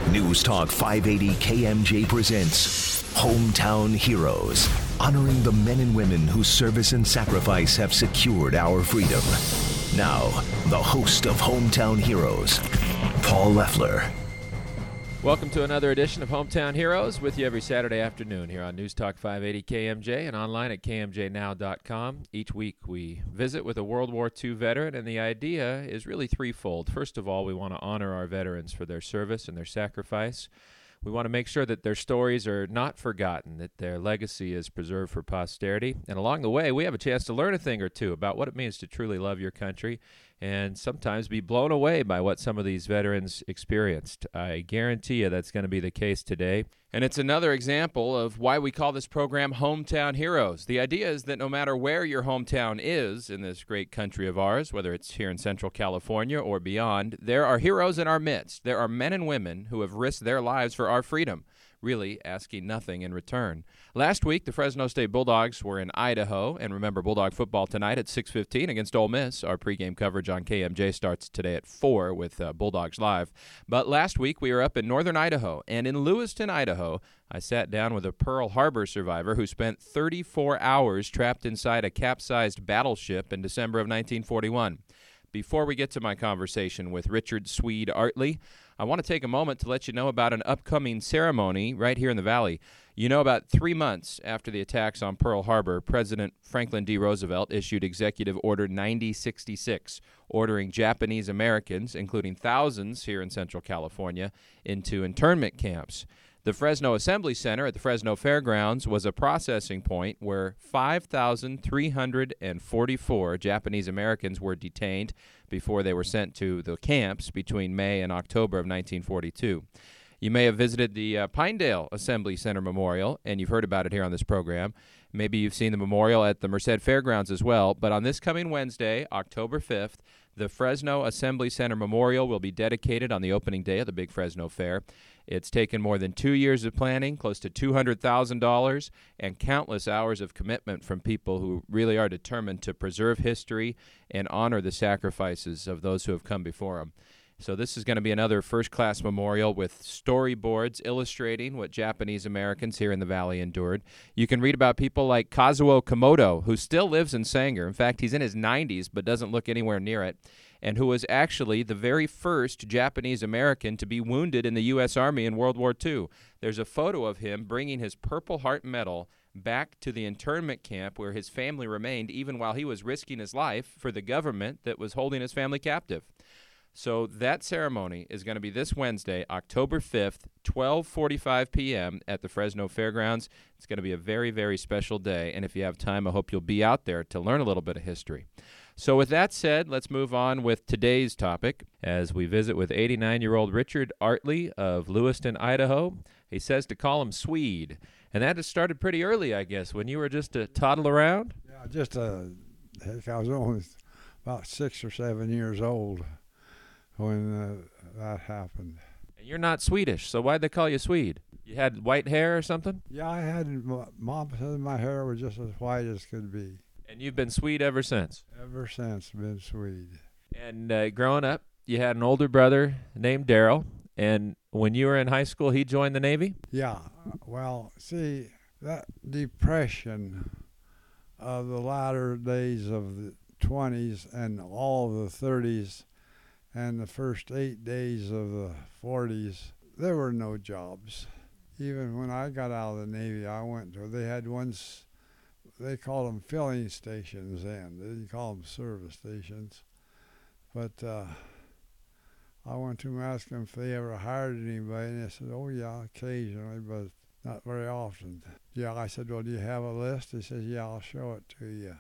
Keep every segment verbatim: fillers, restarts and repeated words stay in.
News Talk five eighty K M J presents Hometown Heroes, honoring the men and women whose service and sacrifice have secured our freedom. Now, the host of Hometown Heroes, Paul Leffler. Welcome to another edition of Hometown Heroes, with you every Saturday afternoon here on News Talk five eighty K M J and online at K M J now dot com. Each week we visit with a World War Two veteran, and the idea is really threefold. First of all, we want to honor our veterans for their service and their sacrifice. We want to make sure that their stories are not forgotten, that their legacy is preserved for posterity. And along the way, we have a chance to learn a thing or two about what it means to truly love your country and sometimes be blown away by what some of these veterans experienced. I guarantee you that's going to be the case today. And it's another example of why we call this program Hometown Heroes. The idea is that no matter where your hometown is in this great country of ours, whether it's here in Central California or beyond, there are heroes in our midst. There are men and women who have risked their lives for our freedom, really asking nothing in return. Last week, the Fresno State Bulldogs were in Idaho, and remember, Bulldog football tonight at six fifteen against Ole Miss. Our pregame coverage on K M J starts today at four with uh, Bulldogs Live. But last week, we were up in northern Idaho, and in Lewiston, Idaho, I sat down with a Pearl Harbor survivor who spent thirty-four hours trapped inside a capsized battleship in December of nineteen forty-one. Before we get to my conversation with Richard Swede Artley, I want to take a moment to let you know about an upcoming ceremony right here in the Valley. You know, about three months after the attacks on Pearl Harbor, President Franklin D. Roosevelt issued Executive Order ninety sixty-six, ordering Japanese Americans, including thousands here in Central California, into internment camps. The Fresno Assembly Center at the Fresno Fairgrounds was a processing point where five thousand three hundred forty-four Japanese Americans were detained before they were sent to the camps between May and October of nineteen forty-two. You may have visited the uh, Pinedale Assembly Center Memorial, and you've heard about it here on this program. Maybe you've seen the memorial at the Merced Fairgrounds as well. But on this coming Wednesday, October fifth, the Fresno Assembly Center Memorial will be dedicated on the opening day of the Big Fresno Fair. It's taken more than two years of planning, close to two hundred thousand dollars, and countless hours of commitment from people who really are determined to preserve history and honor the sacrifices of those who have come before them. So this is going to be another first-class memorial with storyboards illustrating what Japanese Americans here in the Valley endured. You can read about people like Kazuo Komodo, who still lives in Sanger. In fact, he's in his nineties but doesn't look anywhere near it, and who was actually the very first Japanese American to be wounded in the U S Army in World War Two. There's a photo of him bringing his Purple Heart Medal back to the internment camp where his family remained, even while he was risking his life for the government that was holding his family captive. So that ceremony is going to be this Wednesday, October fifth, twelve forty-five p.m. at the Fresno Fairgrounds. It's going to be a very, very special day, and if you have time, I hope you'll be out there to learn a little bit of history. So with that said, let's move on with today's topic as we visit with eighty-nine-year-old Richard Artley of Lewiston, Idaho. He says to call him Swede, and that has started pretty early, I guess, when you were just a toddle around? Yeah, just a, heck, I was only about six or seven years old when uh, that happened. And you're not Swedish, so why'd they call you Swede? You had white hair or something? Yeah, I had, Mom said my hair was just as white as could be. And you've been Swede ever since? Ever since, been Swede. And uh, growing up, you had an older brother named Daryl, and when you were in high school, he joined the Navy? Yeah, well, see, that depression of the latter days of the twenties and all of the thirties and the first eight days of the forties, there were no jobs. Even when I got out of the Navy, I went to, they had ones, they called them filling stations then. They didn't call them service stations. But uh, I went to them asking if they ever hired anybody, and they said, oh yeah, occasionally, but not very often. Yeah, I said, well, do you have a list? He says, yeah, I'll show it to you.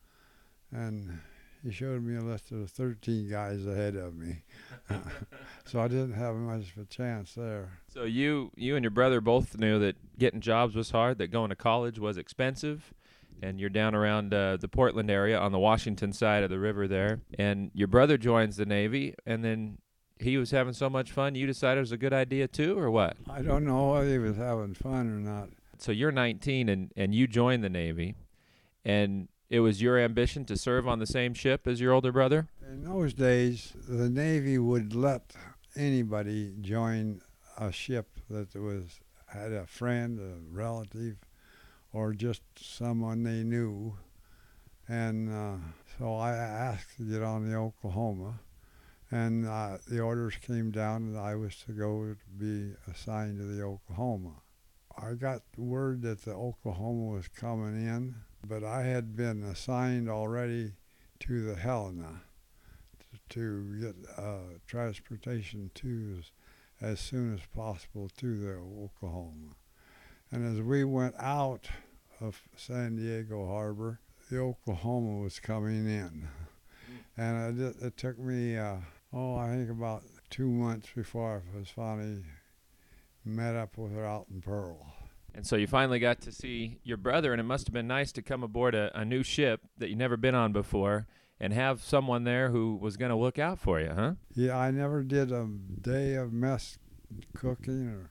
And he showed me a list of thirteen guys ahead of me. So I didn't have much of a chance there. So you you and your brother both knew that getting jobs was hard, that going to college was expensive, and you're down around uh, the Portland area on the Washington side of the river there. And your brother joins the Navy, and then he was having so much fun, you decided it was a good idea too, or what? I don't know whether he was having fun or not. So you're nineteen, and, and you joined the Navy, and it was your ambition to serve on the same ship as your older brother? In those days, the Navy would let anybody join a ship that was had a friend, a relative, or just someone they knew. And uh, so I asked to get on the Oklahoma, and uh, the orders came down that I was to go to be assigned to the Oklahoma. I got word that the Oklahoma was coming in, but I had been assigned already to the Helena to, to get uh, transportation to as, as soon as possible to the Oklahoma. And as we went out of San Diego Harbor, the Oklahoma was coming in. And it, it took me, uh, oh, I think about two months before I was finally met up with her out in Pearl. And so you finally got to see your brother, and it must have been nice to come aboard a, a new ship that you'd never been on before and have someone there who was going to look out for you, huh? Yeah, I never did a day of mess cooking or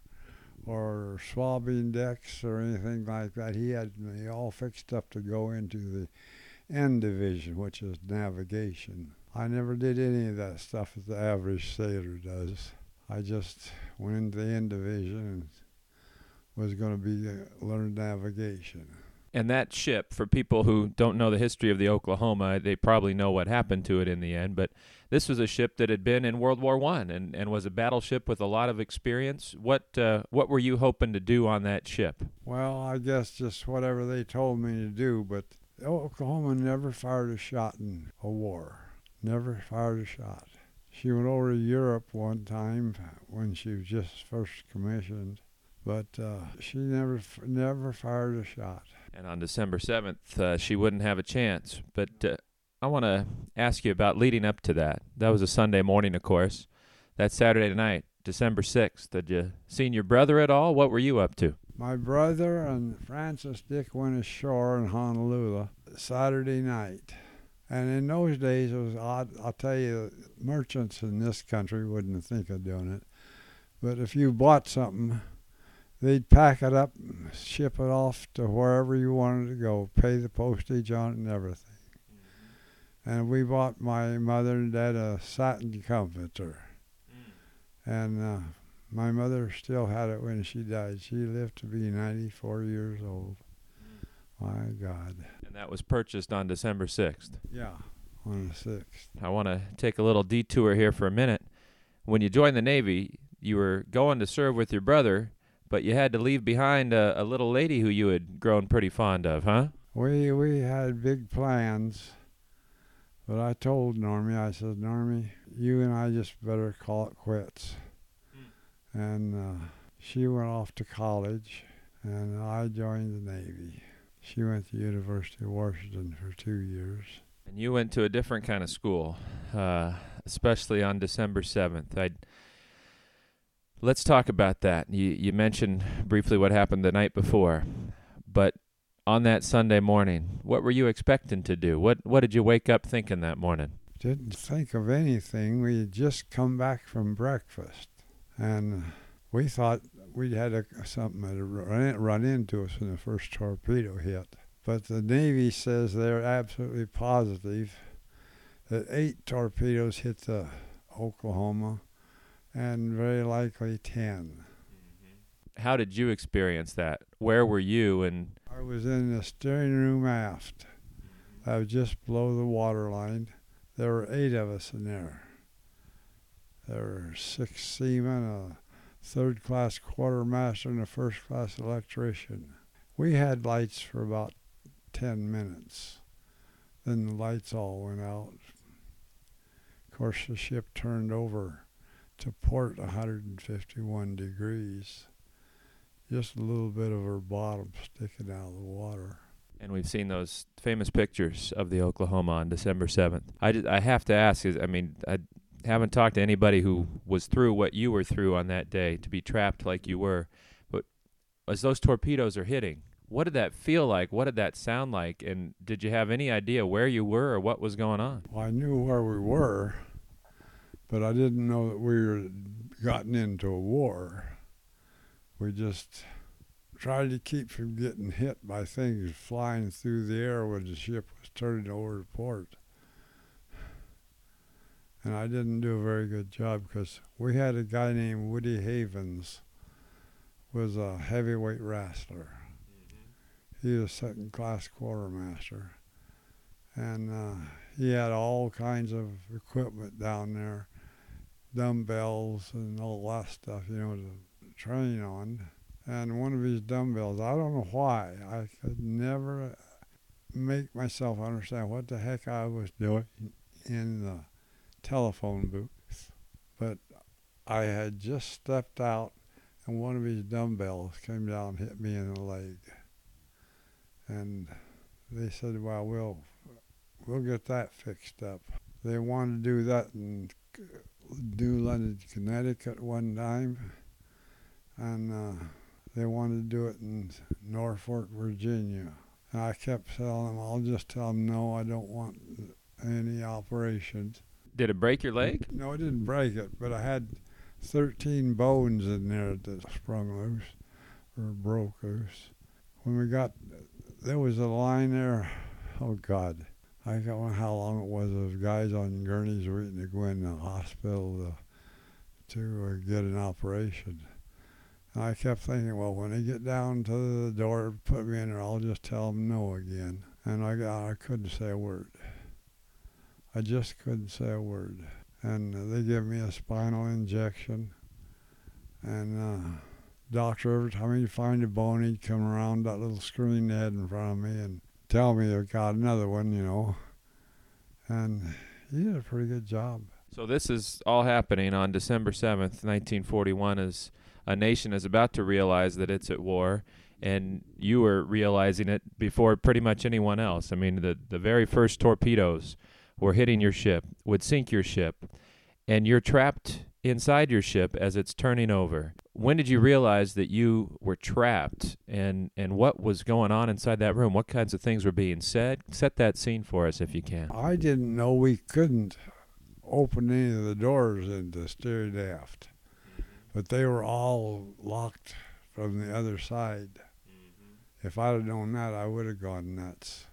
or swabbing decks or anything like that. He had me all fixed up to go into the N division, which is navigation. I never did any of that stuff that the average sailor does. I just went into the N division and was going to be uh, learn navigation. And that ship, for people who don't know the history of the Oklahoma, they probably know what happened to it in the end, but this was a ship that had been in World War One and, and was a battleship with a lot of experience. What uh, what were you hoping to do on that ship? Well, I guess just whatever they told me to do, but the Oklahoma never fired a shot in a war. Never fired a shot. She went over to Europe one time when she was just first commissioned, but uh, she never never fired a shot. And on December seventh, uh, she wouldn't have a chance. But uh, I want to ask you about leading up to that. That was a Sunday morning, of course. That Saturday night, December sixth, had you seen your brother at all? What were you up to? My brother and Francis Dick went ashore in Honolulu Saturday night. And in those days, it was odd. I'll tell you, merchants in this country wouldn't think of doing it. But if you bought something, they'd pack it up, ship it off to wherever you wanted to go, pay the postage on it and everything. Mm-hmm. And we bought my mother and dad a satin comforter. Mm. And uh, my mother still had it when she died. She lived to be ninety-four years old. Mm. My God. And that was purchased on December sixth. Yeah, on the sixth. I want to take a little detour here for a minute. When you joined the Navy, you were going to serve with your brother, but you had to leave behind a, a little lady who you had grown pretty fond of, huh? We we had big plans, but I told Normie, I said, Normie, you and I just better call it quits. Mm. And uh, she went off to college, and I joined the Navy. She went to University of Washington for two years. And you went to a different kind of school, uh, especially on December seventh. I'd Let's talk about that. You you mentioned briefly what happened the night before, but on that Sunday morning, what were you expecting to do? What what did you wake up thinking that morning? Didn't think of anything. We had just come back from breakfast, and we thought we'd had a, something that run, run into us when the first torpedo hit. But the Navy says they're absolutely positive that eight torpedoes hit the Oklahoma, and very likely ten. Mm-hmm. How did you experience that? Where were you? And I was in the steering room aft. Mm-hmm. I was just below the waterline. There were eight of us in there. There were six seamen, a third-class quartermaster, and a first-class electrician. We had lights for about ten minutes. Then the lights all went out. Of course, the ship turned over to port one hundred fifty-one degrees. Just a little bit of her bottom sticking out of the water. And we've seen those famous pictures of the Oklahoma on December seventh. I, just, I have to ask, is, I mean, I haven't talked to anybody who was through what you were through on that day, to be trapped like you were. But as those torpedoes are hitting, what did that feel like? What did that sound like? And did you have any idea where you were or what was going on? Well, I knew where we were, but I didn't know that we were gotten into a war. We just tried to keep from getting hit by things flying through the air when the ship was turning over to port. And I didn't do a very good job because we had a guy named Woody Havens, was a heavyweight wrestler. Mm-hmm. He was second-class quartermaster. And uh, he had all kinds of equipment down there, dumbbells and all that stuff, you know, to train on. And one of his dumbbells, I don't know why, I could never make myself understand what the heck I was doing in the telephone booth. But I had just stepped out, and one of his dumbbells came down and hit me in the leg. And they said, well, we'll we'll get that fixed up. They wanted to do that in New London, Connecticut one time, and uh, they wanted to do it in Norfolk, Virginia. And I kept telling them, I'll just tell them, no, I don't want any operations. Did it break your leg? No, it didn't break it, but I had thirteen bones in there that sprung loose or broke loose. When we got, there was a line there, oh God, I don't know how long it was. Those guys on gurneys waiting to go in the hospital to, to uh, get an operation. And I kept thinking, well, when they get down to the door to put me in there, I'll just tell them no again. And I got, I couldn't say a word. I just couldn't say a word. And uh, they gave me a spinal injection. And uh, doctor, every time he'd find a bone, he'd come around that little screen they had in front of me and tell me I got another one, you know. And he did a pretty good job. So this is all happening on December seventh, nineteen forty-one, as a nation is about to realize that it's at war, and you were realizing it before pretty much anyone else. I mean, the, the very first torpedoes were hitting your ship, would sink your ship, and you're trapped inside your ship as it's turning over. When did you realize that you were trapped, and, and what was going on inside that room? What kinds of things were being said? Set that scene for us if you can. I didn't know we couldn't open any of the doors into steerage aft, but they were all locked from the other side. Mm-hmm. If I'd have known that, I would have gone nuts.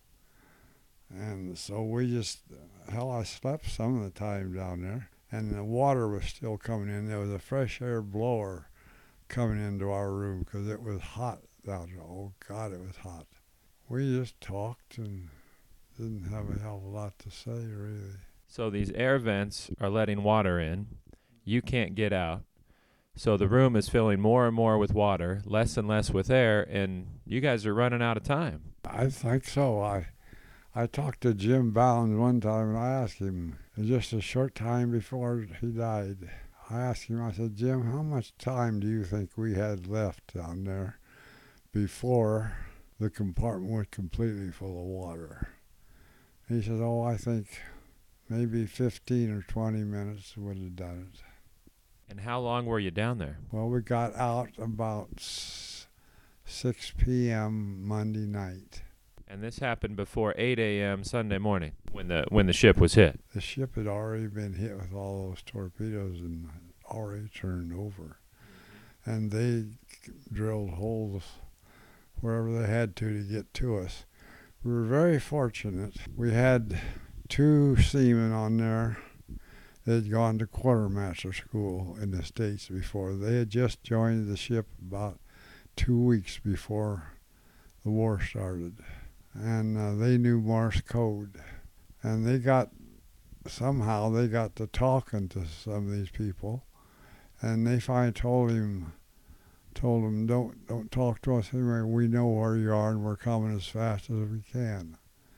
And so we just, hell, I slept some of the time down there, and the water was still coming in. There was a fresh air blower coming into our room because it was hot down there. Oh, God, it was hot. We just talked and didn't have a hell of a lot to say, really. So these air vents are letting water in. You can't get out. So the room is filling more and more with water, less and less with air, and you guys are running out of time. I think so. I I talked to Jim Bounds one time, and I asked him, just a short time before he died, I asked him, I said, Jim, how much time do you think we had left down there before the compartment was completely full of water? He said, oh, I think maybe fifteen or twenty minutes would have done it. And how long were you down there? Well, we got out about six p.m. Monday night. And this happened before eight a.m. Sunday morning when the when the ship was hit. The ship had already been hit with all those torpedoes and already turned over. And they drilled holes wherever they had to to get to us. We were very fortunate. We had two seamen on there that had gone to quartermaster school in the States before. They had just joined the ship about two weeks before the war started. And uh, they knew Morse code. And they got, somehow they got to talking to some of these people. And they finally told him, told him, don't, don't talk to us anyway. We know where you are and we're coming as fast as we can.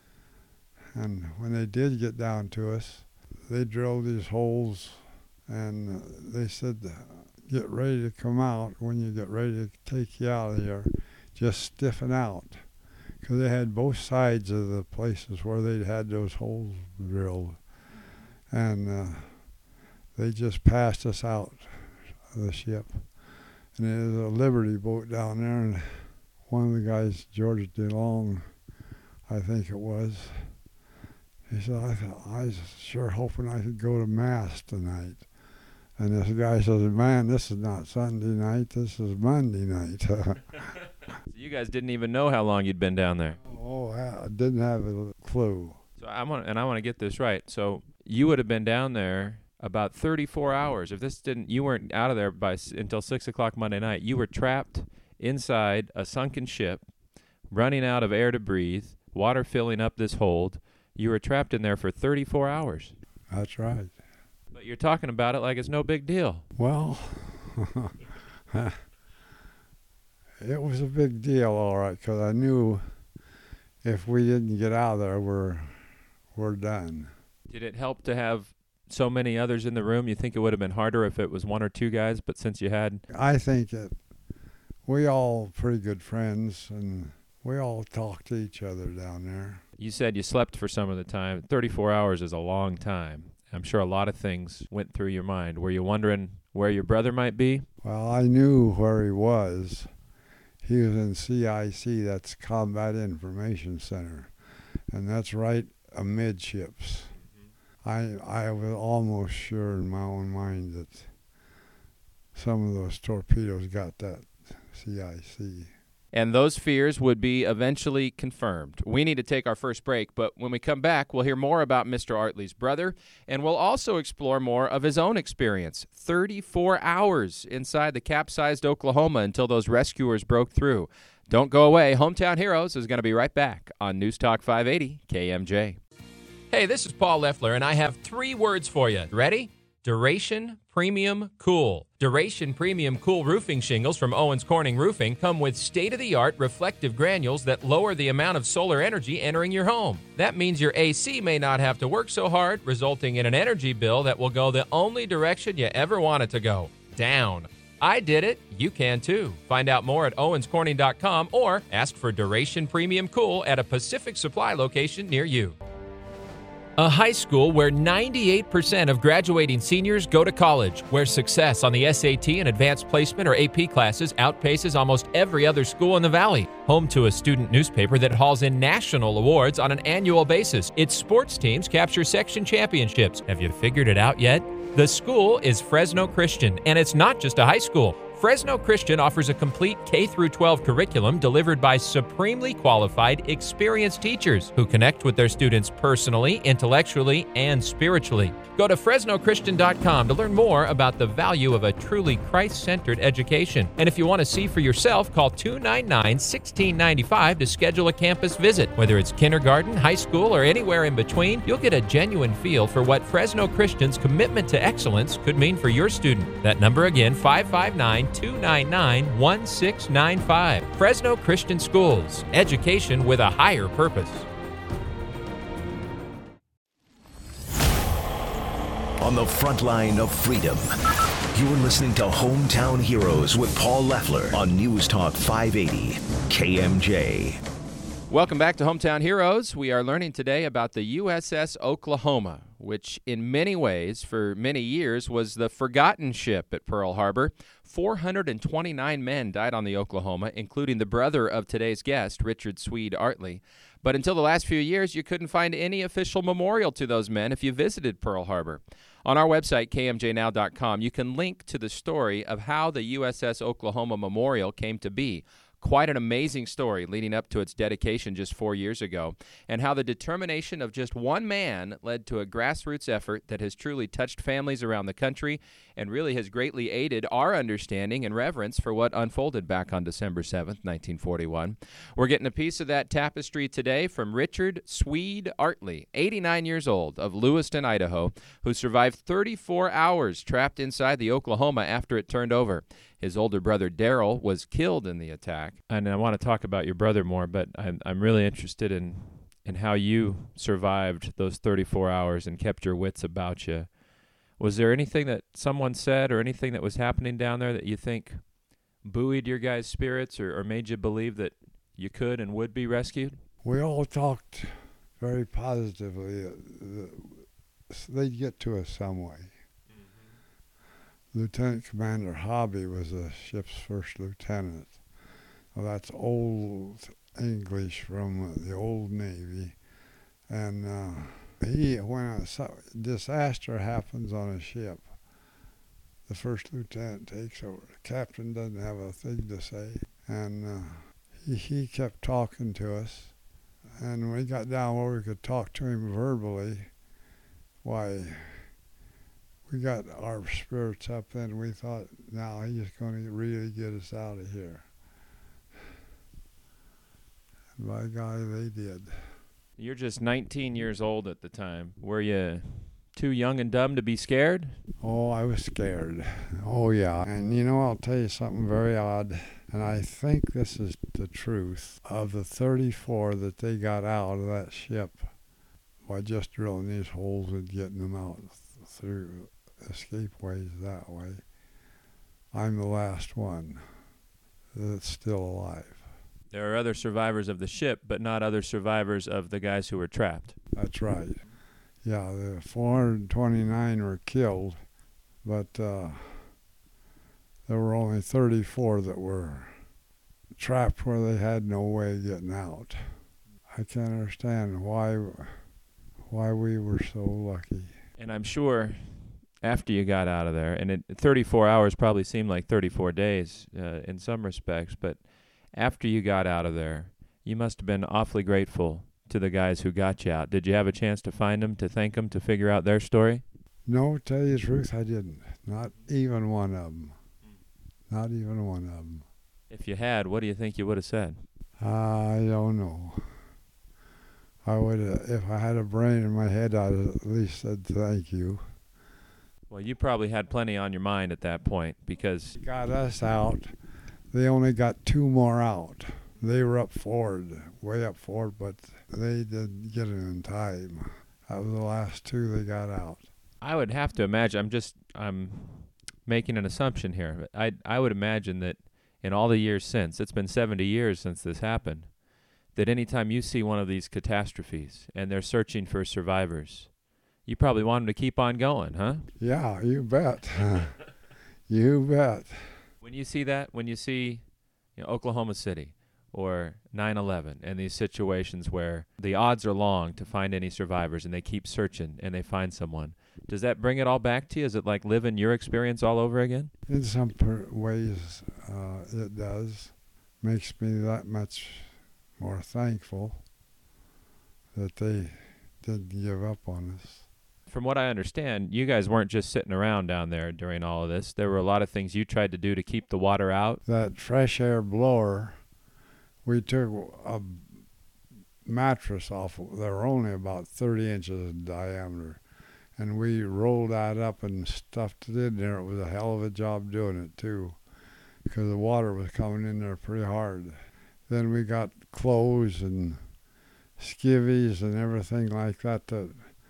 And when they did get down to us, they drilled these holes, and they said, get ready to come out. When you get ready to take you out of here, just stiffen out. Because they had both sides of the places where they'd had those holes drilled. And uh, they just passed us out of the ship. And there was a Liberty boat down there, and one of the guys, George DeLong, I think it was, he said, I, thought, I was sure hoping I could go to Mass tonight. And this guy says, man, this is not Sunday night, this is Monday night. So you guys didn't even know how long you'd been down there. Oh, I didn't have a clue. So I want, and I want to get this right. So you would have been down there about thirty-four hours. If this didn't, you weren't out of there by s- until six o'clock Monday night. You were trapped inside a sunken ship, running out of air to breathe, water filling up this hold. You were trapped in there for thirty-four hours. That's right. But you're talking about it like it's no big deal. Well, it was a big deal, all right, because I knew if we didn't get out of there, we're, we're done. Did it help to have so many others in the room? You think it would have been harder if it was one or two guys, but since you had... I think that we all pretty good friends, and we all talked to each other down there. You said you slept for some of the time. thirty-four hours is a long time. I'm sure a lot of things went through your mind. Were you wondering where your brother might be? Well, I knew where he was. He was in C I C, that's Combat Information Center, and that's right amidships. I I was almost sure in my own mind that some of those torpedoes got that C I C. And those fears would be eventually confirmed. We need to take our first break, but when we come back, we'll hear more about Mister Artley's brother, and we'll also explore more of his own experience. thirty-four hours inside the capsized Oklahoma until those rescuers broke through. Don't go away. Hometown Heroes is going to be right back on News Talk five eighty K M J. Hey, this is Paul Leffler, and I have three words for you. Ready? Duration Premium Cool. Duration Premium Cool roofing shingles from Owens Corning Roofing come with state-of-the-art reflective granules that lower the amount of solar energy entering your home. That means your A C may not have to work so hard, resulting in an energy bill that will go the only direction you ever want it to go, down. I did it. You can too. Find out more at owens corning dot com or ask for Duration Premium Cool at a Pacific Supply location near you. A high school where ninety-eight percent of graduating seniors go to college, where success on the S A T and advanced placement or A P classes outpaces almost every other school in the Valley. Home to a student newspaper that hauls in national awards on an annual basis. Its sports teams capture section championships. Have you figured it out yet? The school is Fresno Christian, and it's not just a high school. Fresno Christian offers a complete K through twelve curriculum delivered by supremely qualified, experienced teachers who connect with their students personally, intellectually, and spiritually. Go to fresno christian dot com to learn more about the value of a truly Christ-centered education. And if you want to see for yourself, call two nine nine, one six nine five to schedule a campus visit. Whether it's kindergarten, high school, or anywhere in between, you'll get a genuine feel for what Fresno Christian's commitment to excellence could mean for your student. That number again, five five nine, two nine nine, one six nine five. Fresno Christian Schools. Education with a higher purpose. On the front line of freedom, you're listening to Hometown Heroes with Paul Leffler on News Talk five eighty K M J. Welcome back to Hometown Heroes. We are learning today about the U S S Oklahoma, which in many ways, for many years, was the forgotten ship at Pearl Harbor. four hundred twenty-nine men died on the Oklahoma, including the brother of today's guest, Richard Swede Artley. But until the last few years, you couldn't find any official memorial to those men if you visited Pearl Harbor. On our website, K M J now dot com, you can link to the story of how the U S S Oklahoma Memorial came to be. Quite an amazing story leading up to its dedication just four years ago, and how the determination of just one man led to a grassroots effort that has truly touched families around the country and really has greatly aided our understanding and reverence for what unfolded back on December seventh, nineteen forty-one. We're getting a piece of that tapestry today from Richard Swede Artley, eighty-nine years old, of Lewiston, Idaho, who survived thirty-four hours trapped inside the Oklahoma after it turned over. His older brother, Daryl, was killed in the attack. And I want to talk about your brother more, but I'm, I'm really interested in, in how you survived those thirty-four hours and kept your wits about you. Was there anything that someone said or anything that was happening down there that you think buoyed your guys' spirits or, or made you believe that you could and would be rescued? We all talked very positively. They'd get to us some way. Lieutenant Commander Hobby was the ship's first lieutenant. Well, that's old English from the old Navy. And uh, he, when a disaster happens on a ship, the first lieutenant takes over. The captain doesn't have a thing to say. And uh, he, he kept talking to us. And when we got down where we could talk to him verbally, why, we got our spirits up then. We thought, now he's going to really get us out of here. And by God, they did. You're just nineteen years old at the time. Were you too young and dumb to be scared? Oh, I was scared. Oh, yeah. And, you know, I'll tell you something very odd, and I think this is the truth. Of the thirty-four that they got out of that ship by just drilling these holes and getting them out th- through escape ways that way, I'm the last one that's still alive. There are other survivors of the ship, but not other survivors of the guys who were trapped. That's right. Yeah, the four hundred twenty-nine were killed, but uh, there were only thirty-four that were trapped where they had no way of getting out. I can't understand why why we were so lucky. And I'm sure after you got out of there, and it, thirty-four hours probably seemed like thirty-four days uh, in some respects, but after you got out of there, you must have been awfully grateful to the guys who got you out. Did you have a chance to find them, to thank them, to figure out their story? No, to tell you the truth, I didn't. Not even one of them. Not even one of them. If you had, what do you think you would have said? I don't know. I would have, if I had a brain in my head, I'd have at least said thank you. Well, you probably had plenty on your mind at that point because... Got us out. They only got two more out. They were up forward, way up forward, but they didn't get it in time. That was the last two they got out. I would have to imagine, I'm just, I'm making an assumption here, but I, I would imagine that in all the years since, it's been seventy years since this happened, that anytime you see one of these catastrophes and they're searching for survivors, you probably want them to keep on going, huh? Yeah, you bet. You bet. When you see that, when you see you know, Oklahoma City or nine eleven and these situations where the odds are long to find any survivors and they keep searching and they find someone, does that bring it all back to you? Is it like living your experience all over again? In some per- ways, uh, it does. Makes me that much more thankful that they didn't give up on us. From what I understand, you guys weren't just sitting around down there during all of this. There were a lot of things you tried to do to keep the water out. That fresh air blower, we took a mattress off. They were only about thirty inches in diameter. And we rolled that up and stuffed it in there. It was a hell of a job doing it, too, because the water was coming in there pretty hard. Then we got clothes and skivvies and everything like that. that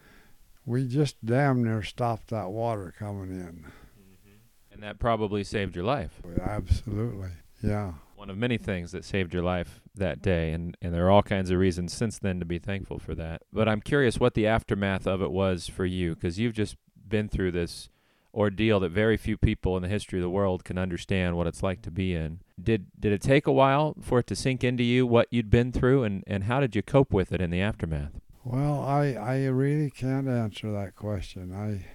we just damn near stopped that water coming in. Mm-hmm. And that probably saved your life. Absolutely, yeah. One of many things that saved your life that day, and, and there are all kinds of reasons since then to be thankful for that. But I'm curious what the aftermath of it was for you, because you've just been through this ordeal that very few people in the history of the world can understand what it's like to be in. Did did it take a while for it to sink into you what you'd been through, and, and how did you cope with it in the aftermath? Well, I, I really can't answer that question. I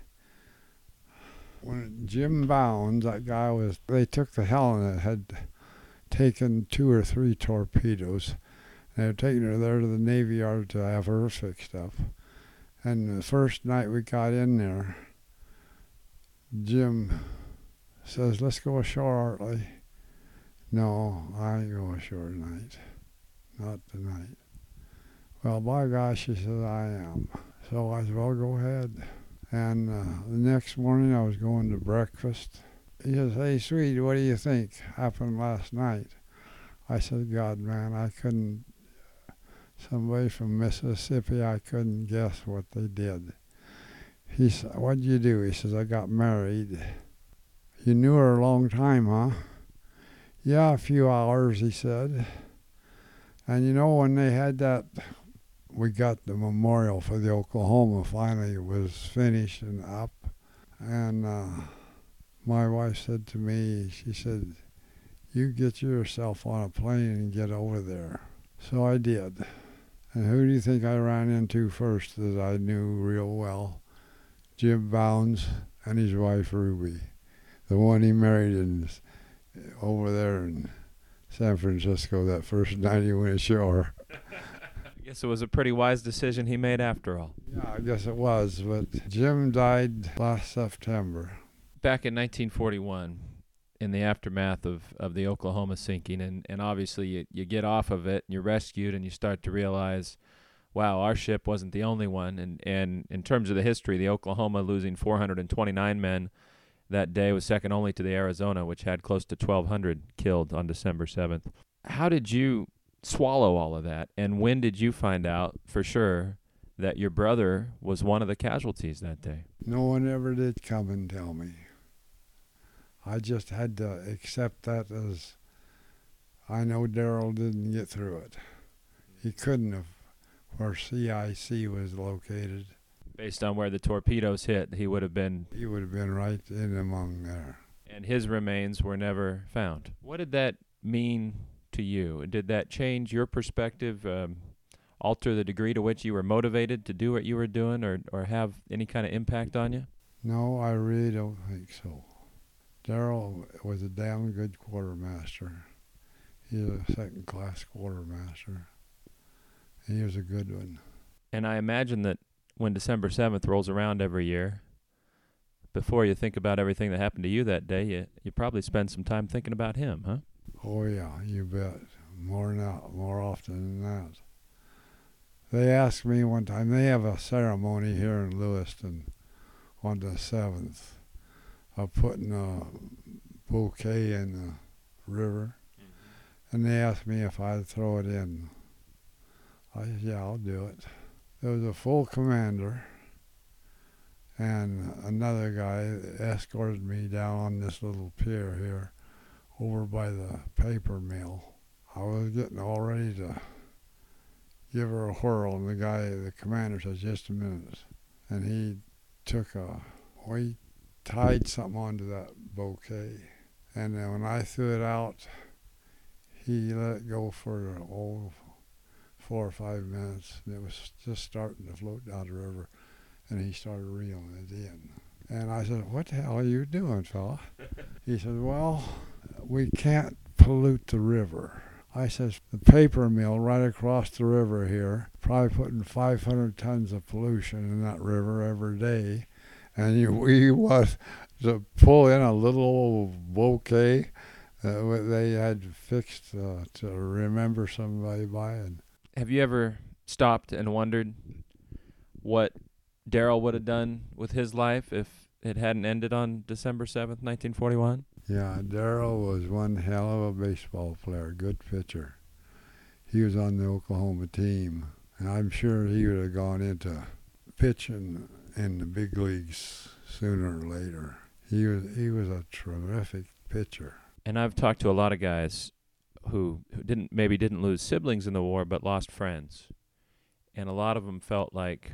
when Jim Bounds, that guy was, they took the Helen that had taken two or three torpedoes. They were taking her there to the Navy Yard to have her fixed up. And the first night we got in there, Jim says, "Let's go ashore, Hartley." "No, I ain't go ashore tonight. Not tonight." "Well, by gosh," she says, "I am." So I said, "Well, go ahead." And uh, the next morning I was going to breakfast. He says, "Hey, sweetie, what do you think happened last night?" I said, "God, man, I couldn't, somebody from Mississippi, I couldn't guess what they did." He said, "What'd you do?" He says, "I got married." "You knew her a long time, huh?" "Yeah, a few hours," he said. And you know, when they had that, we got the memorial for the Oklahoma finally was finished and up. And uh, my wife said to me, she said, "You get yourself on a plane and get over there." So I did. And who do you think I ran into first that I knew real well? Jim Bounds and his wife Ruby, the one he married in, over there in San Francisco that first night he went ashore. Guess it was a pretty wise decision he made after all. Yeah, I guess it was, but Jim died last September. Back in nineteen forty-one, in the aftermath of, of the Oklahoma sinking, and, and obviously you, you get off of it, and you're rescued, and you start to realize, wow, our ship wasn't the only one. And, and in terms of the history, the Oklahoma losing four hundred twenty-nine men that day was second only to the Arizona, which had close to twelve hundred killed on December seventh. How did you swallow all of that, and when did you find out for sure that your brother was one of the casualties that day? No one ever did come and tell me. I just had to accept that as I know Darrell didn't get through it. He couldn't have, where C I C was located. Based on where the torpedoes hit, he would have been... He would have been right in among there. And his remains were never found. What did that mean to you? Did that change your perspective, um, alter the degree to which you were motivated to do what you were doing, or, or have any kind of impact on you? No, I really don't think so. Darrell was a damn good quartermaster. He's a second-class quartermaster. He was a good one. And I imagine that when December seventh rolls around every year, before you think about everything that happened to you that day, you, you probably spend some time thinking about him, huh? Oh, yeah, you bet. More now, more often than that. They asked me one time, they have a ceremony here in Lewiston on the seventh of putting a bouquet in the river. Mm-hmm. And they asked me if I'd throw it in. I said, yeah, I'll do it. There was a full commander and another guy escorted me down on this little pier here over by the paper mill. I was getting all ready to give her a whirl, and the guy, the commander, says, just a minute. And he took a, we tied something onto that bouquet. And then when I threw it out, he let it go for, oh, four or five minutes, and it was just starting to float down the river, and he started reeling it in. And I said, what the hell are you doing, fella? He said, well, we can't pollute the river. I says, the paper mill right across the river here, probably putting five hundred tons of pollution in that river every day, and you, we was to pull in a little old bouquet uh, they had fixed uh, to remember somebody by. And have you ever stopped and wondered what Darrell would have done with his life if it hadn't ended on December seventh, nineteen forty-one? Yeah, Darrell was one hell of a baseball player, good pitcher. He was on the Oklahoma team, and I'm sure he would have gone into pitching in the big leagues sooner or later. He was he was a terrific pitcher. And I've talked to a lot of guys who, who didn't maybe didn't lose siblings in the war, but lost friends. And a lot of them felt like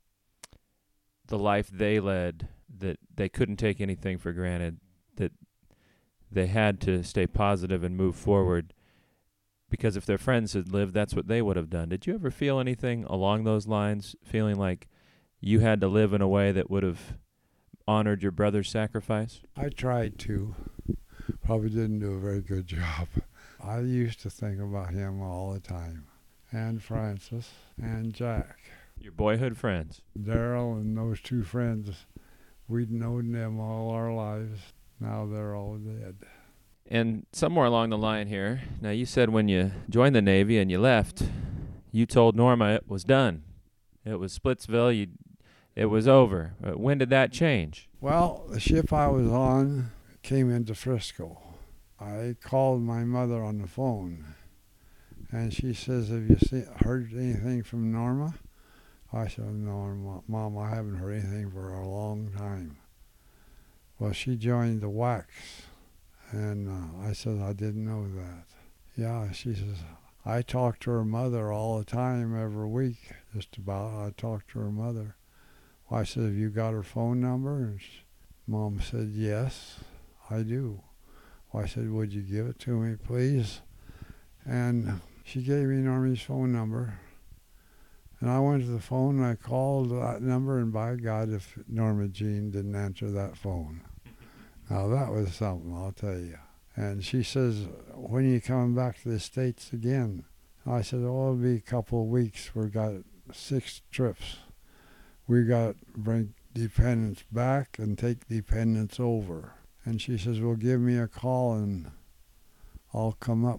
the life they led, that they couldn't take anything for granted, that they had to stay positive and move forward, because if their friends had lived, that's what they would have done. Did you ever feel anything along those lines, feeling like you had to live in a way that would have honored your brother's sacrifice? I tried to. Probably didn't do a very good job. I used to think about him all the time, and Francis, and Jack. Your boyhood friends. Darrell and those two friends, we'd known them all our lives. Now they're all dead. And somewhere along the line here, now you said when you joined the Navy and you left, you told Norma it was done. It was Splitsville. You, it was over. Uh, when did that change? Well, the ship I was on came into Frisco. I called my mother on the phone, and she says, have you seen, heard anything from Norma? I said, no, Mom, I haven't heard anything for a long time. Well, she joined the W A C, and uh, I said, I didn't know that. Yeah, she says, I talk to her mother all the time, every week, just about. I talk to her mother. Well, I said, have you got her phone number? And she, Mom said, yes, I do. Well, I said, would you give it to me, please? And she gave me Norma's phone number. And I went to the phone, and I called that number, and by God, if Norma Jean didn't answer that phone. Now, that was something, I'll tell you. And she says, when are you coming back to the States again? I said, oh, it'll be a couple of weeks. We've got six trips. We got to bring dependents back and take dependents over. And she says, well, give me a call and I'll come up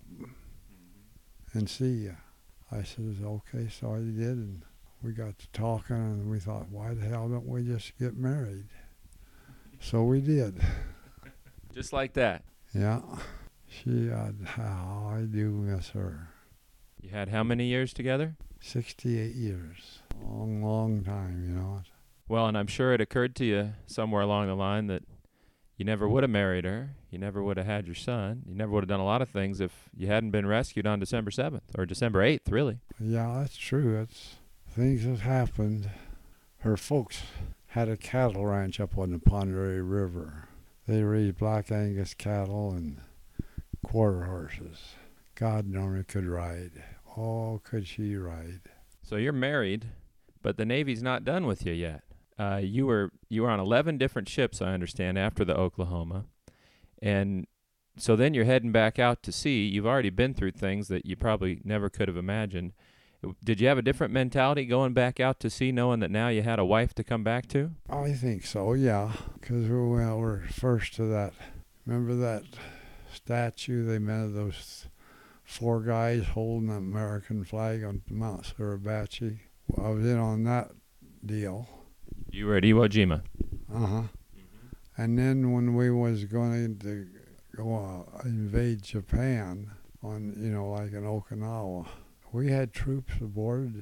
and see you. I said, okay, so I did, and we got to talking, and we thought, why the hell don't we just get married? So we did. Just like that. Yeah. She, uh, oh, I do miss her. You had how many years together? sixty-eight years. Long, long time, you know. Well, and I'm sure it occurred to you somewhere along the line that you never would have married her. You never would have had your son. You never would have done a lot of things if you hadn't been rescued on December seventh, or December eighth, really. Yeah, that's true. It's things that happened. Her folks had a cattle ranch up on the Pend Oreille River. They raised Black Angus cattle and quarter horses. God only could ride. Oh, could she ride. So you're married, but the Navy's not done with you yet. Uh, you were you were on eleven different ships, I understand, after the Oklahoma. And so then you're heading back out to sea. You've already been through things that you probably never could have imagined. Did you have a different mentality going back out to sea, knowing that now you had a wife to come back to? I think so, yeah. Because we well, were first to that. Remember that statue they made of those four guys holding the American flag on Mount Suribachi? Well, I was in on that deal. You were at Iwo Jima. Uh-huh. Mm-hmm. And then when we was going to go uh, invade Japan on, you know, like in Okinawa, we had troops aboard,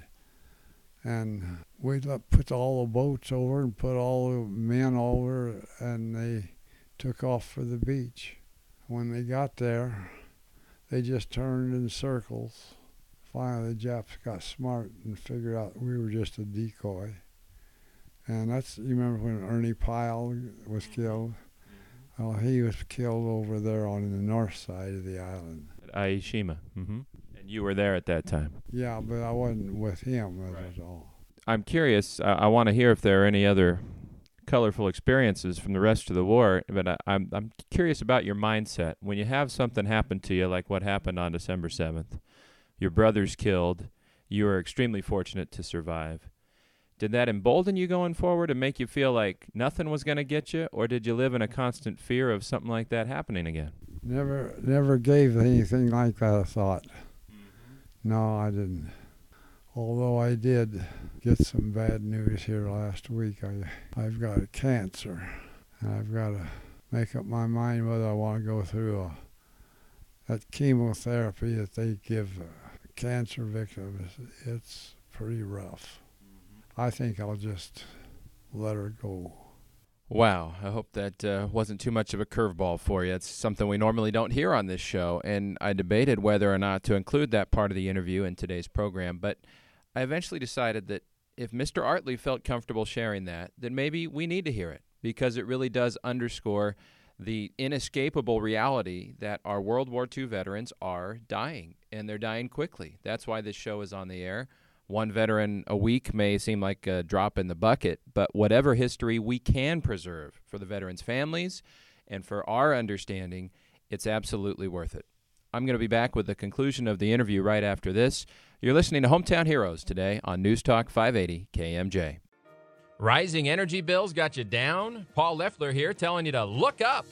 and we put all the boats over and put all the men over, and they took off for the beach. When they got there, they just turned in circles. Finally, the Japs got smart and figured out we were just a decoy. And that's, you remember when Ernie Pyle was killed? Well, he was killed over there on the north side of the island. At Aishima. Mm-hmm. And you were there at that time. Yeah, but I wasn't with him, that Right. was all. I'm curious. Uh, I want to hear if there are any other colorful experiences from the rest of the war, but I, I'm I'm curious about your mindset. When you have something happen to you, like what happened on December seventh, your brother's killed, you were extremely fortunate to survive. Did that embolden you going forward and make you feel like nothing was going to get you, or did you live in a constant fear of something like that happening again? Never never gave anything like that a thought. Mm-hmm. No, I didn't. Although I did get some bad news here last week. I, I've got a cancer, and I've got to make up my mind whether I want to go through a, that chemotherapy that they give uh, cancer victims. It's pretty rough. I think I'll just let her go. Wow, I hope that uh, wasn't too much of a curveball for you. It's something we normally don't hear on this show, and I debated whether or not to include that part of the interview in today's program, but I eventually decided that if Mister Artley felt comfortable sharing that, then maybe we need to hear it, because it really does underscore the inescapable reality that our World War Two veterans are dying, and they're dying quickly. That's why this show is on the air. One veteran a week may seem like a drop in the bucket, but whatever history we can preserve for the veterans' families and for our understanding, it's absolutely worth it. I'm going to be back with the conclusion of the interview right after this. You're listening to Hometown Heroes today on News Talk five eighty K M J. Rising energy bills got you down? Paul Leffler here telling you to look up.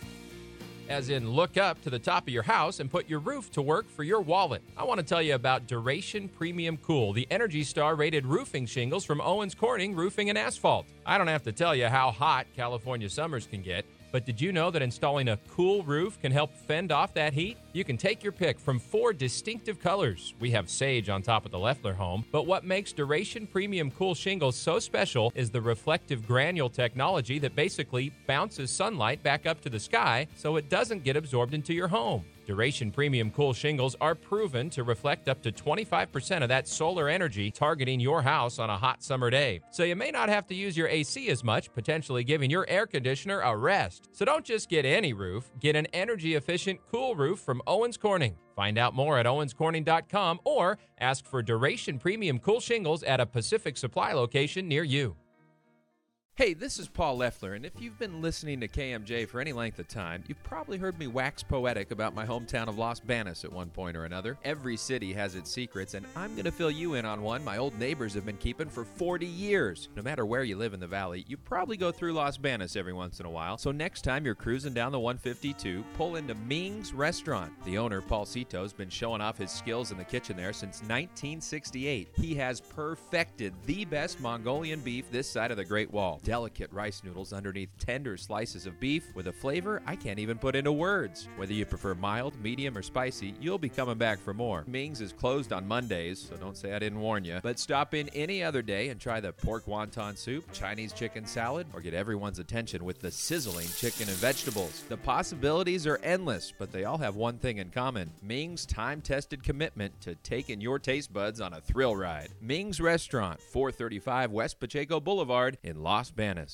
As in, look up to the top of your house and put your roof to work for your wallet. I want to tell you about Duration Premium Cool, the Energy Star rated roofing shingles from Owens Corning Roofing and Asphalt. I don't have to tell you how hot California summers can get, but did you know that installing a cool roof can help fend off that heat? You can take your pick from four distinctive colors. We have sage on top of the Leffler home, but what makes Duration Premium Cool shingles so special is the reflective granule technology that basically bounces sunlight back up to the sky so it doesn't get absorbed into your home. Duration Premium Cool shingles are proven to reflect up to twenty-five percent of that solar energy targeting your house on a hot summer day. So you may not have to use your A C as much, potentially giving your air conditioner a rest. So don't just get any roof, get an energy-efficient, cool roof from Owens Corning. Find out more at owens corning dot com or ask for Duration Premium Cool shingles at a Pacific Supply location near you. Hey, this is Paul Leffler, and if you've been listening to K M J for any length of time, you've probably heard me wax poetic about my hometown of Los Banos at one point or another. Every city has its secrets, and I'm going to fill you in on one my old neighbors have been keeping for forty years. No matter where you live in the valley, you probably go through Los Banos every once in a while, so next time you're cruising down the one fifty-two, pull into Ming's Restaurant. The owner, Paul Cito, has been showing off his skills in the kitchen there since nineteen sixty-eight. He has perfected the best Mongolian beef this side of the Great Wall. Delicate rice noodles underneath tender slices of beef with a flavor I can't even put into words. Whether you prefer mild, medium, or spicy, you'll be coming back for more. Ming's is closed on Mondays, so don't say I didn't warn you. But stop in any other day and try the pork wonton soup, Chinese chicken salad, or get everyone's attention with the sizzling chicken and vegetables. The possibilities are endless, but they all have one thing in common: Ming's time-tested commitment to taking your taste buds on a thrill ride. Ming's Restaurant, four thirty-five West Pacheco Boulevard in Los Banos.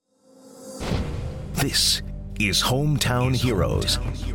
This is Hometown Heroes,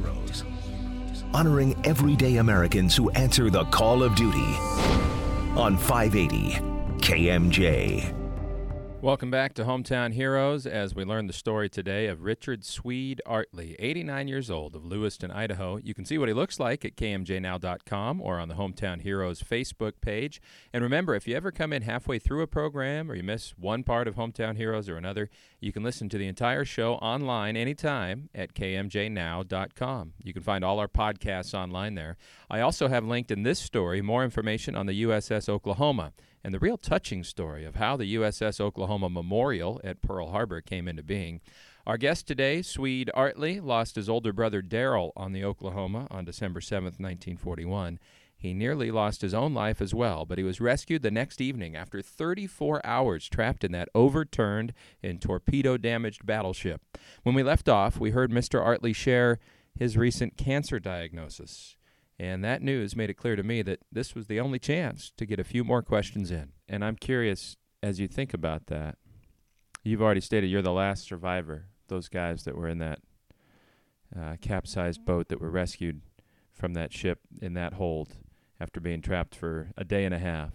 honoring everyday Americans who answer the call of duty on five eighty K M J. Welcome back to Hometown Heroes as we learn the story today of Richard Swede Artley, eighty-nine years old, of Lewiston, Idaho. You can see what he looks like at K M J now dot com or on the Hometown Heroes Facebook page. And remember, if you ever come in halfway through a program or you miss one part of Hometown Heroes or another, you can listen to the entire show online anytime at K M J now dot com. You can find all our podcasts online there. I also have linked in this story more information on the U S S Oklahoma and the real touching story of how the U S S Oklahoma Memorial at Pearl Harbor came into being. Our guest today, Swede Artley, lost his older brother Daryl on the Oklahoma on December seventh, nineteen forty-one. He nearly lost his own life as well, but he was rescued the next evening after thirty-four hours trapped in that overturned and torpedo-damaged battleship. When we left off, we heard Mister Artley share his recent cancer diagnosis. And that news made it clear to me that this was the only chance to get a few more questions in. And I'm curious, as you think about that, you've already stated you're the last survivor, those guys that were in that uh, capsized boat that were rescued from that ship in that hold after being trapped for a day and a half.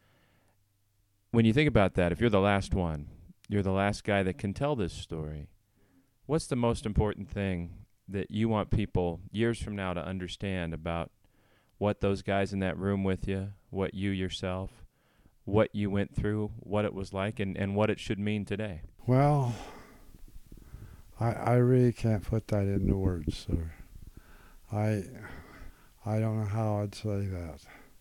When you think about that, if you're the last one, you're the last guy that can tell this story, what's the most important thing that you want people years from now to understand about what those guys in that room with you, what you yourself, what you went through, what it was like, and, and what it should mean today? Well, I I really can't put that into words, sir. I I don't know how I'd say that.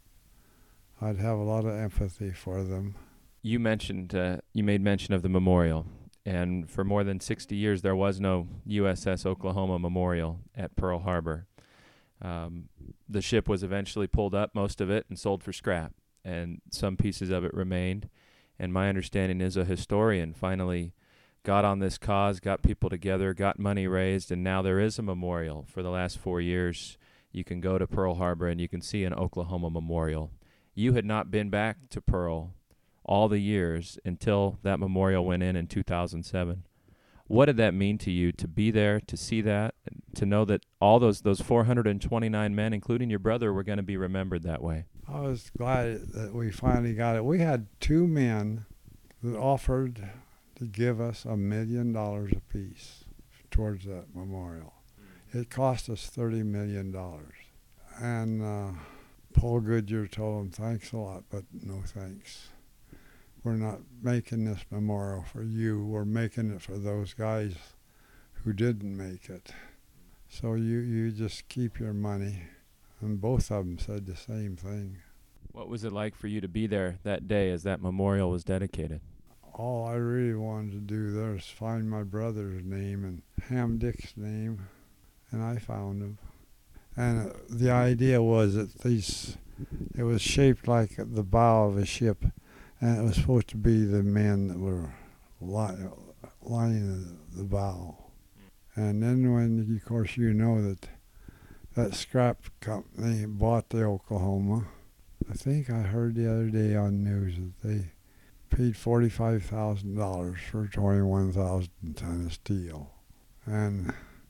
I'd have a lot of empathy for them. You mentioned, uh, you made mention of the memorial, and for more than sixty years there was no U S S Oklahoma Memorial at Pearl Harbor. Um, the ship was eventually pulled up, most of it, and sold for scrap, and some pieces of it remained. And my understanding is a historian finally got on this cause, got people together, got money raised, and now there is a memorial. For the last four years, you can go to Pearl Harbor and you can see an Oklahoma memorial. You had not been back to Pearl all the years until that memorial went in in two thousand seven. What did that mean to you to be there, to see that, to know that all those those four hundred twenty-nine men, including your brother, were going to be remembered that way? I was glad that we finally got it. We had two men that offered to give us a million dollars apiece towards that memorial. It cost us thirty million dollars. And uh, Paul Goodyear told them, thanks a lot, but no thanks. We're not making this memorial for you. We're making it for those guys who didn't make it. So you, you just keep your money. And both of them said the same thing. What was it like for you to be there that day as that memorial was dedicated? All I really wanted to do there is find my brother's name and Ham Dick's name, and I found him. And uh, the idea was that these, it was shaped like the bow of a ship, and it was supposed to be the men that were li- lining the bow. And then when, of course, you know that that scrap company bought the Oklahoma, I think I heard the other day on news that they paid forty-five thousand dollars for twenty-one thousand ton of steel. And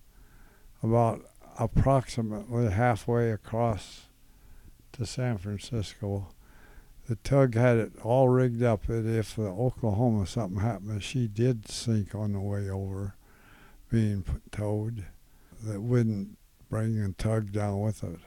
about approximately halfway across to San Francisco, the tug had it all rigged up that if the Oklahoma something happened, she did sink on the way over, being towed, that wouldn't bring the tug down with it.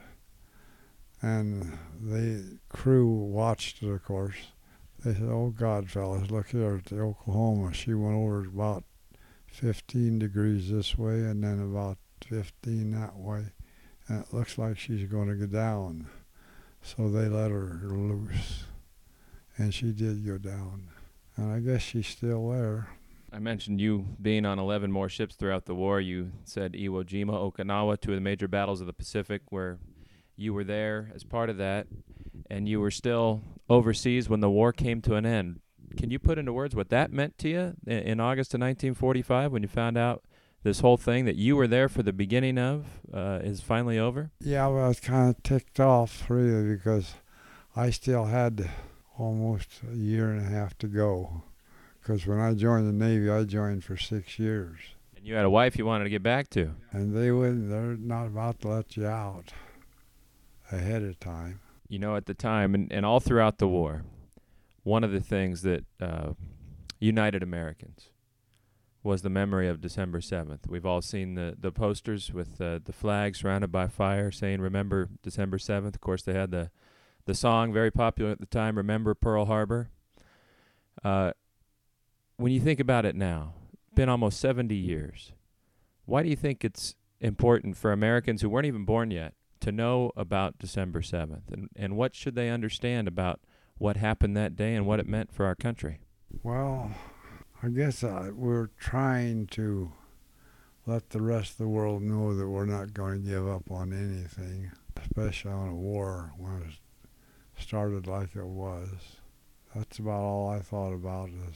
And the crew watched it, of course. They said, "Oh God, fellas, look here at the Oklahoma. She went over about fifteen degrees this way and then about fifteen that way. And it looks like she's going to go down." So they let her loose. And she did go down. And I guess she's still there. I mentioned you being on eleven more ships throughout the war. You said Iwo Jima, Okinawa, two of the major battles of the Pacific, where you were there as part of that, and you were still overseas when the war came to an end. Can you put into words what that meant to you in, in August of nineteen forty-five when you found out this whole thing that you were there for the beginning of uh, is finally over? Yeah, well, I was kind of ticked off, really, because I still had almost a year and a half to go. Because when I joined the Navy, I joined for six years. And you had a wife you wanted to get back to. And they wouldn't, they're not about to let you out ahead of time. You know, at the time, and, and all throughout the war, one of the things that uh, united Americans was the memory of December seventh. We've all seen the, the posters with uh, the flag surrounded by fire saying, "Remember December seventh." Of course, they had the, the song, very popular at the time, "Remember Pearl Harbor." Uh, when you think about it now, been almost seventy years, why do you think it's important for Americans who weren't even born yet to know about December seventh? And, and what should they understand about what happened that day and what it meant for our country? Well, I guess uh, we're trying to let the rest of the world know that we're not going to give up on anything, especially on a war when it started like it was. That's about all I thought about is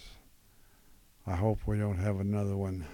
I hope we don't have another one.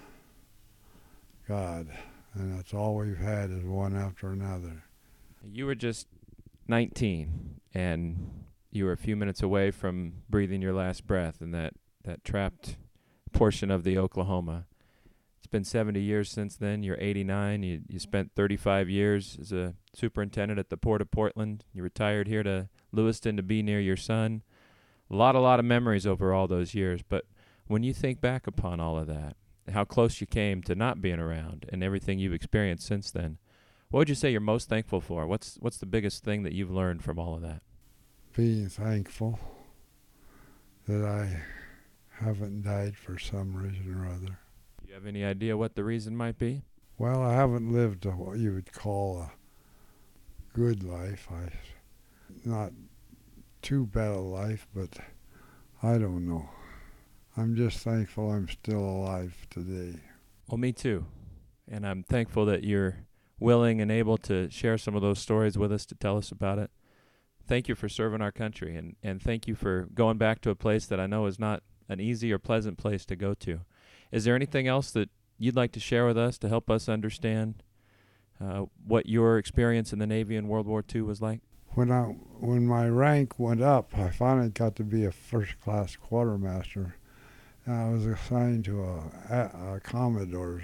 God. And that's all we've had is one after another. You were just nineteen, and you were a few minutes away from breathing your last breath in that, that trapped portion of the Oklahoma. It's been seventy years since then. You're eighty-nine. You, you spent thirty-five years as a superintendent at the Port of Portland. You retired here to Lewiston to be near your son. A lot, a lot of memories over all those years. But when you think back upon all of that, how close you came to not being around and everything you've experienced since then, what would you say you're most thankful for? What's what's the biggest thing that you've learned from all of that? Being thankful that I haven't died for some reason or other. Do you have any idea what the reason might be? Well, I haven't lived a, what you would call a good life. I, not too bad a life, but I don't know. I'm just thankful I'm still alive today. Well, me too. And I'm thankful that you're willing and able to share some of those stories with us to tell us about it. Thank you for serving our country, and, and thank you for going back to a place that I know is not an easy or pleasant place to go to. Is there anything else that you'd like to share with us to help us understand uh, what your experience in the Navy in World War Two was like? When I when my rank went up, I finally got to be a first-class quartermaster. And I was assigned to a, a, a Commodore's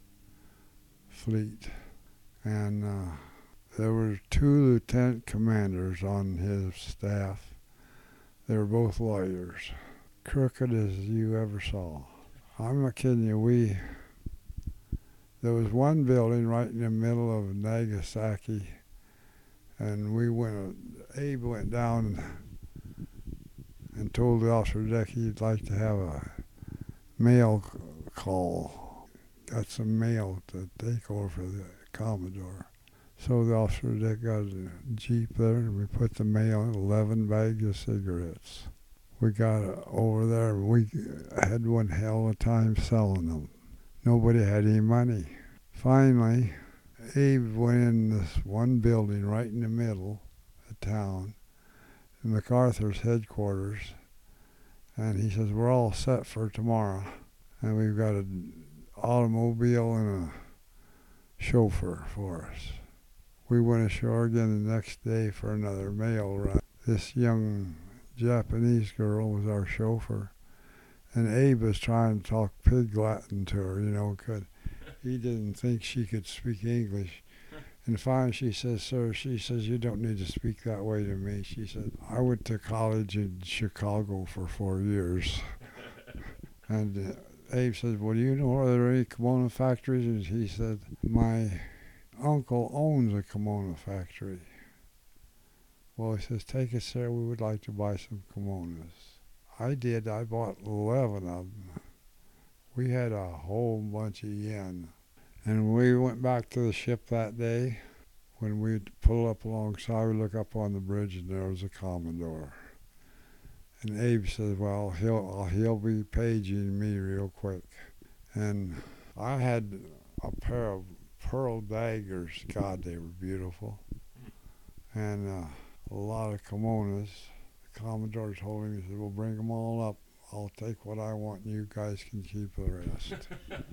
fleet, and uh, there were two lieutenant commanders on his staff. They were both lawyers, crooked as you ever saw. I'm not kidding you. We there was one building right in the middle of Nagasaki, and we went. Abe went down and told the officer deck he'd like to have a mail call. Got some mail to take over for the Commodore. So the officer deck got a Jeep there, and we put the mail in, eleven bags of cigarettes. We got uh, over there, and we had one hell of a time selling them. Nobody had any money. Finally, Abe went in this one building right in the middle of town, in MacArthur's headquarters, and he says, "We're all set for tomorrow, and we've got an automobile and a chauffeur for us." We went ashore again the next day for another mail run. This young Japanese girl was our chauffeur, and Abe was trying to talk pig Latin to her, you know, 'cause he didn't think she could speak English. And finally she says, sir, she says, you don't need to speak that way to me. She said, I went to college in Chicago for four years. And uh, Abe says, well, do you know are there any kimono factories? And he said, my uncle owns a kimono factory. Well, he says, take us there. We would like to buy some kimonos. I did. I bought eleven of them. We had a whole bunch of yen. And we went back to the ship that day. When we pull up alongside, we look up on the bridge, and there was a Commodore. And Abe says, well, he'll he'll be paging me real quick. And I had a pair of pearl daggers. God, they were beautiful. And uh, a lot of kimonos. The Commodore told me, he said, well, bring them all up. I'll take what I want, and you guys can keep the rest.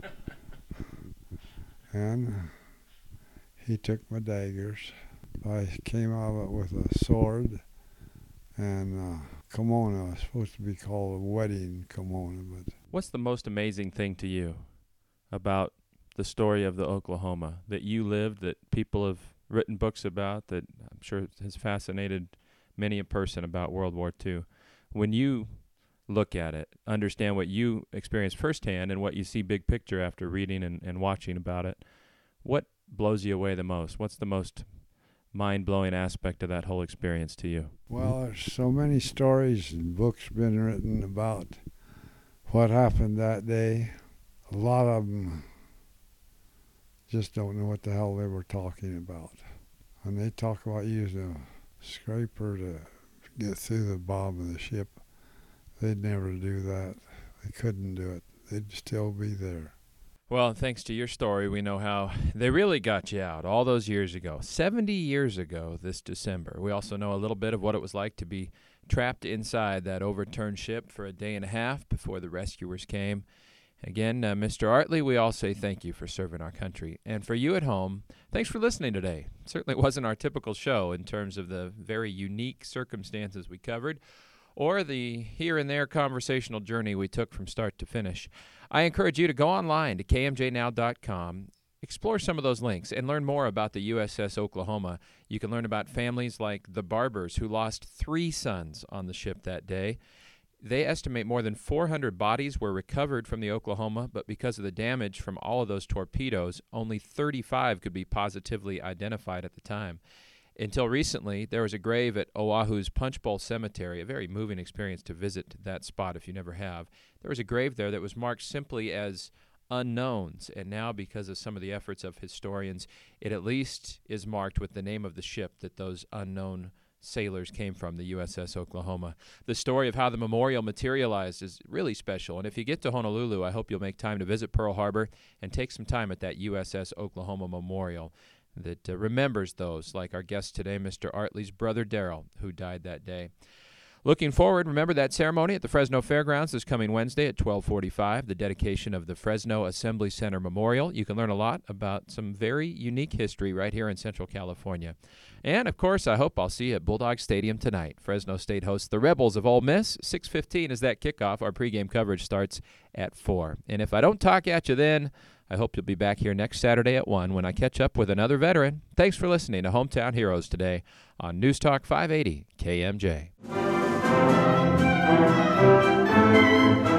And he took my daggers. I came out of it with a sword and a kimono. It's supposed to be called a wedding kimono. But what's the most amazing thing to you about the story of the Oklahoma that you lived, that people have written books about, that I'm sure has fascinated many a person about World War Two? When you look at it, understand what you experienced firsthand and what you see big picture after reading and, and watching about it, what blows you away the most? What's the most mind-blowing aspect of that whole experience to you? Well, there's so many stories and books been written about what happened that day. A lot of them just don't know what the hell they were talking about. And they talk about using a scraper to get through the bottom of the ship. They'd never do that. They couldn't do it. They'd still be there. Well, thanks to your story, we know how they really got you out all those years ago, seventy years ago this December. We also know a little bit of what it was like to be trapped inside that overturned ship for a day and a half before the rescuers came. Again, uh, Mister Artley, we all say thank you for serving our country. And for you at home, thanks for listening today. It certainly wasn't our typical show in terms of the very unique circumstances we covered, or the here and there conversational journey we took from start to finish. I encourage you to go online to K M J now dot com, explore some of those links, and learn more about the U S S Oklahoma. You can learn about families like the Barbers, who lost three sons on the ship that day. They estimate more than four hundred bodies were recovered from the Oklahoma, but because of the damage from all of those torpedoes, only thirty-five could be positively identified at the time. Until recently, there was a grave at Oahu's Punch Bowl Cemetery, a very moving experience to visit that spot if you never have. There was a grave there that was marked simply as unknowns, and now because of some of the efforts of historians, it at least is marked with the name of the ship that those unknown sailors came from, the U S S Oklahoma. The story of how the memorial materialized is really special, and if you get to Honolulu, I hope you'll make time to visit Pearl Harbor and take some time at that U S S Oklahoma memorial that uh, remembers those, like our guest today, Mister Artley's brother Daryl, who died that day. Looking forward, remember that ceremony at the Fresno Fairgrounds this coming Wednesday at twelve forty-five, the dedication of the Fresno Assembly Center Memorial. You can learn a lot about some very unique history right here in Central California. And, of course, I hope I'll see you at Bulldog Stadium tonight. Fresno State hosts the Rebels of Ole Miss. six fifteen is that kickoff. Our pregame coverage starts at four. And if I don't talk at you then, I hope you'll be back here next Saturday at one when I catch up with another veteran. Thanks for listening to Hometown Heroes today on News Talk five eighty K M J.